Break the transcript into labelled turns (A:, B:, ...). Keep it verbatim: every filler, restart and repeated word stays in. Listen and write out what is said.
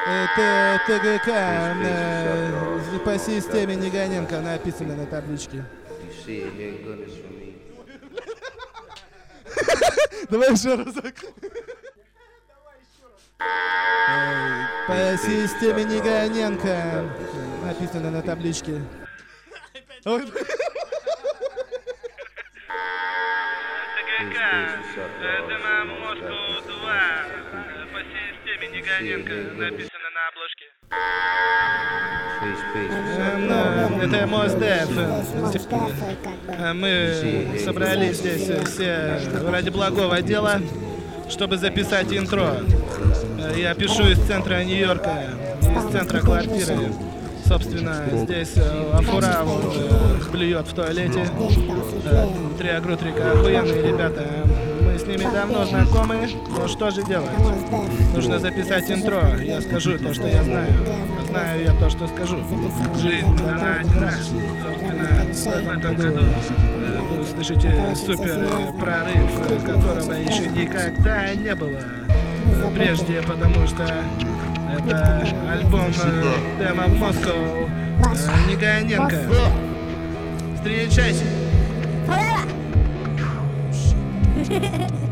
A: Это ТГК э, по системе Неганенко написано на табличке. Давай еще разок. По системе Неганенко написано на табличке.
B: ТГК, это на Москву-два. По системе Неганенко написано на обложке.
A: Это Мосдев. Мы собрались здесь все ради благого дела, чтобы записать интро. Я пишу из центра Нью-Йорка, из центра квартиры. Собственно, здесь Афура вот, блюет в туалете. Триагрутрика охуенные ребята. Мы с ними давно знакомы, но что же делать? Нужно записать интро. Я скажу то, что я знаю. Знаю я то, что скажу. Жизнь дана один раз. Собственно, в этом году вы услышите супер прорыв, которого еще никогда не было прежде, потому что это альбом Demo Moscow Неганенко. Встречайте!